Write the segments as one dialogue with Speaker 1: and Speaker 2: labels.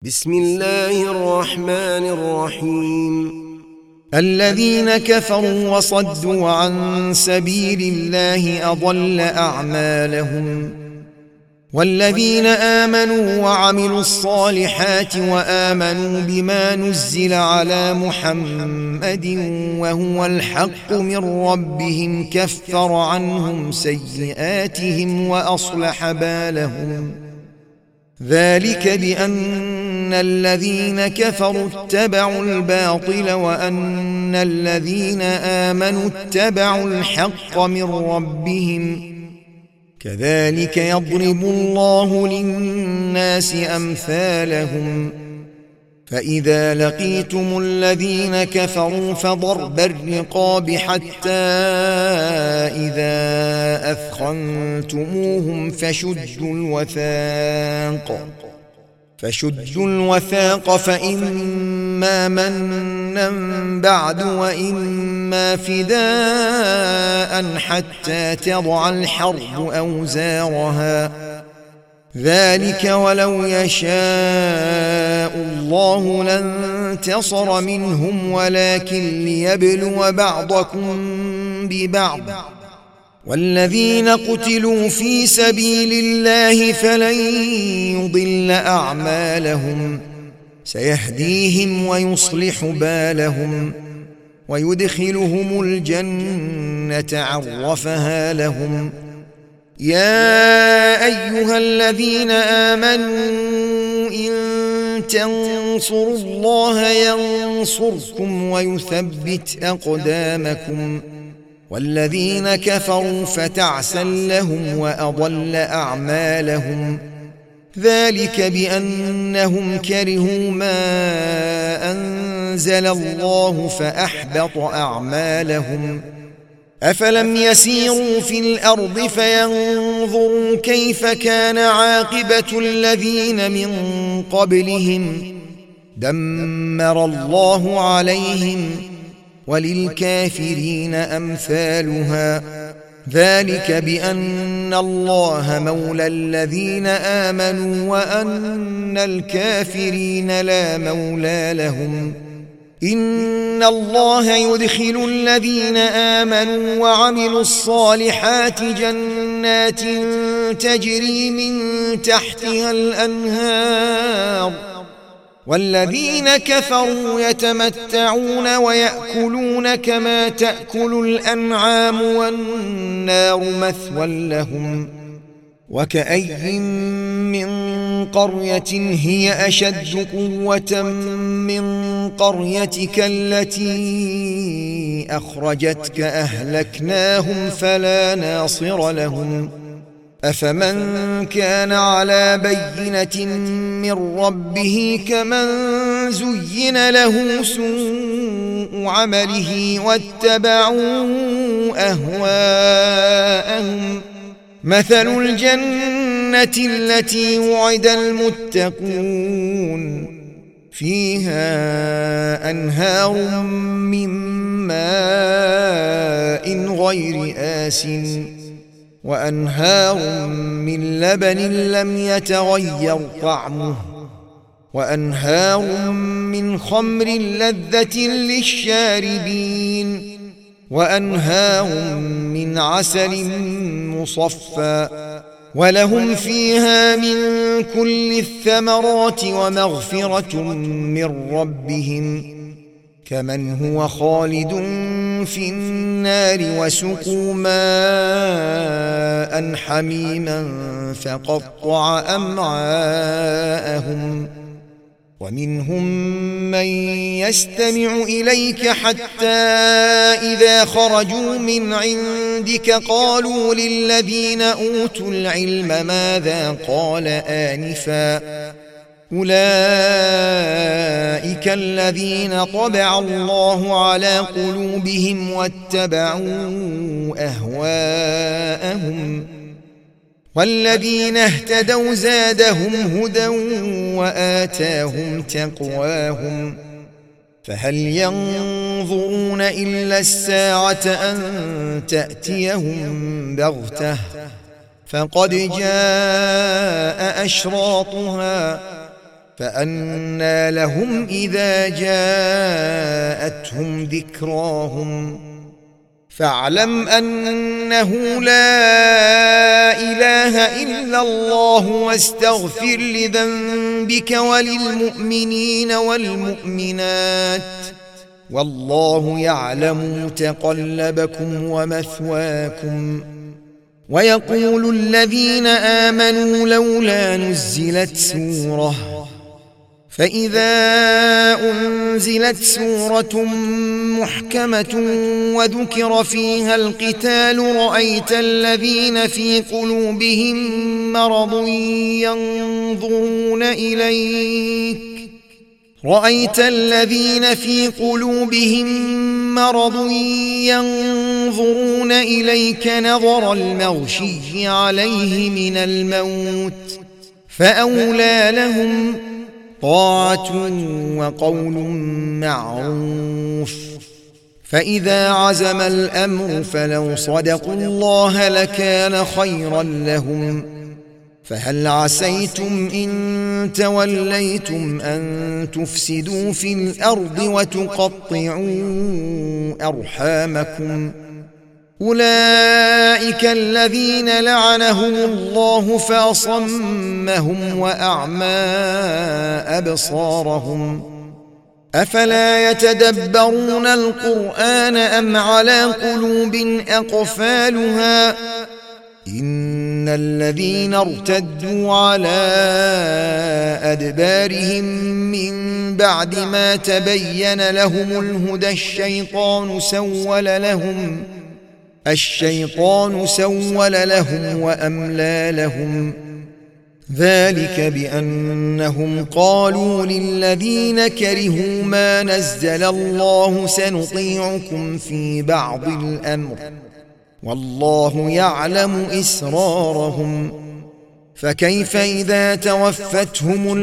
Speaker 1: بسم الله الرحمن الرحيم. الذين كفروا وصدوا عن سبيل الله أضل أعمالهم، والذين آمنوا وعملوا الصالحات وآمنوا بما نزل على محمد وهو الحق من ربهم كفر عنهم سيئاتهم وأصلح بالهم. ذلك بأن الذين كفروا اتبعوا الباطل وأن الذين آمنوا اتبعوا الحق من ربهم. كذلك يضرب الله للناس أمثالهم. فإذا لقيتم الذين كفروا فضرب الرقاب حتى إذا أثخنتموهم فشدوا الوثاق فإما منا بعد وإما فداء حتى تضع الحرب أوزارها. ذلك ولو يشاء الله لانتصر منهم ولكن ليبلو بعضكم ببعض. والذين قتلوا في سبيل الله فلن يضل أعمالهم، سيهديهم ويصلح بالهم ويدخلهم الجنة عرفها لهم. يا أيها الذين آمنوا إن تنصروا الله ينصركم ويثبت أقدامكم. والذين كفروا فتعسا لهم وأضل أعمالهم. ذلك بأنهم كرهوا ما أنزل الله فأحبط أعمالهم. أفلم يسيروا في الأرض فينظروا كيف كان عاقبة الذين من قبلهم. دمر الله عليهم وللكافرين أمثالها. ذلك بأن الله مولى الذين آمنوا وأن الكافرين لا مولى لهم. إن الله يدخل الذين آمنوا وعملوا الصالحات جنات تجري من تحتها الأنهار، والذين كفروا يتمتعون ويأكلون كما تأكل الأنعام والنار مثوى لهم. وكأي من قرية هي أشد قوة من قريتك التي أخرجتك أهلكناهم فلا ناصر لهم. أفمن كان على بينة من ربه كمن زين له سوء عمله واتبعوا أهواءهم. مثل الجنة التي وعد المتقون فيها أنهار من ماء غير آسن وأنهار من لبن لم يتغير طعمه وأنهار من خمر لذة للشاربين وأنهار من عسل مصفى. ولهم فيها من كل الثمرات ومغفرة من ربهم كمن هو خالد في النار وسقوا ماء حميما فقطع أمعاءهم. ومنهم من يستمع إليك حتى إذا خرجوا من عندك قالوا للذين أوتوا العلم ماذا قال آنفا. أولئك الذين طبع الله على قلوبهم واتبعوا أهواءهم. والذين اهتدوا زادهم هدى وآتاهم تقواهم. فهل ينظرون إلا الساعة أن تأتيهم بغتة فقد جاء أشراطها فأنى لهم إذا جاءتهم ذكراهم فاعلم أنه لا إله إلا الله واستغفر لذنبك وللمؤمنين والمؤمنات والله يعلم متقلبكم ومثواكم. ويقول الذين آمنوا لولا نزلت سورة فإذا أنزلت سورة محكمة وذكر فيها القتال رأيت الذين في قلوبهم مرض ينظرون إليك نظر المغشي عليه من الموت فأولى لهم طاعة وقول معروف. فإذا عزم الأمر فلو صدقوا الله لكان خيرا لهم. فهل عسيتم إن توليتم أن تفسدوا في الأرض وتقطعوا أرحامكم أولئك الذين لعنهم الله فأصمهم وأعمى أبصارهم أفلا يتدبرون القرآن أم على قلوب أقفالها إن الذين ارتدوا على أدبارهم من بعد ما تبين لهم الهدى الشيطان سول لهم وأملى لهم ذلك بأنهم قالوا للذين كرهوا ما نزل الله سنطيعكم في بعض الأمر والله يعلم إسرارهم. فكيف إذا توفتهم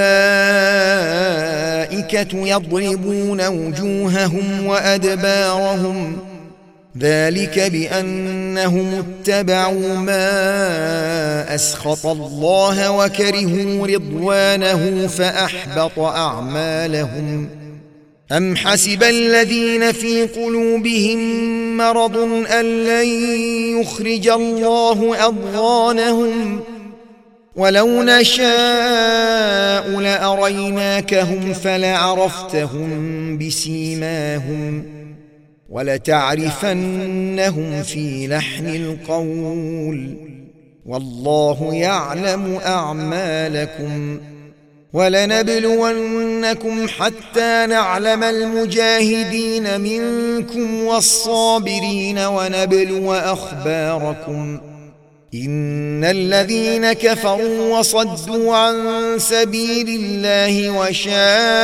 Speaker 1: الملائكة يضربون وجوههم وأدبارهم ذلك بأنهم اتبعوا ما أسخط الله وكرهوا رضوانه فأحبط أعمالهم. أم حسب الذين في قلوبهم مرض أن لن يخرج الله أضغانهم ولو نشاء لأريناكهم فلعرفتهم بسيماهم ولتعرفنهم في لحن القول والله يعلم أعمالكم. ولنبلونكم حتى نعلم المجاهدين منكم والصابرين ونبلو أخباركم. إن الذين كفروا وصدوا عن سبيل الله وشاقوا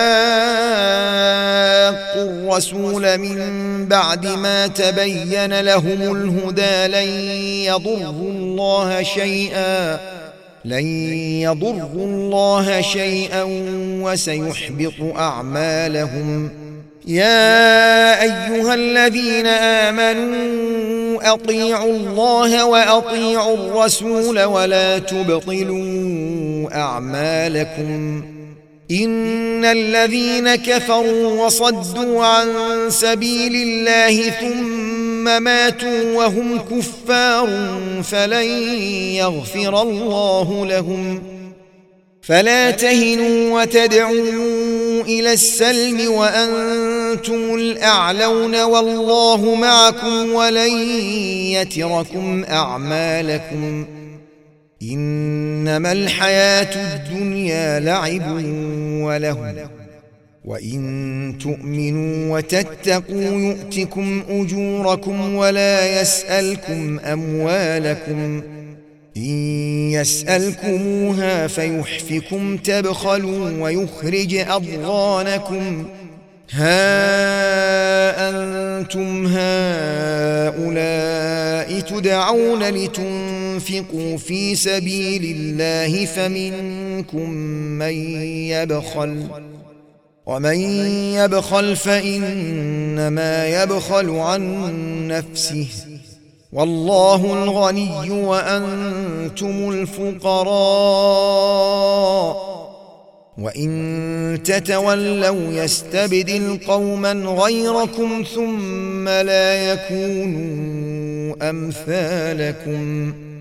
Speaker 1: الرسول من بعد ما تبين لهم الهدى لن يضروا الله شيئا وسيحبط أعمالهم. يا أيها الذين آمنوا أطيعوا الله وأطيعوا الرسول ولا تبطلوا أعمالكم. إن الذين كفروا وصدوا عن سبيل الله ثم ماتوا وهم كفار فلن يغفر الله لهم. فلا تهنوا وتدعوا إلى السلم وأنتم الأعلون والله معكم ولن يتركم أعمالكم. إنما الحياة الدنيا لعب وله وإن تؤمنوا وتتقوا يؤتكم أجوركم ولا يسألكم أموالكم. إن يسألكموها فيحفكم تبخلوا ويخرج أضغانكم. ها أنتم هؤلاء تدعون لتنفقوا في سبيل الله فمنكم من يبخل ومن يبخل فإنما يبخل عن نفسه والله الغني وأنتم الفقراء وإن تتولوا يستبدل قوما غيركم ثم لا يكونوا أمثالكم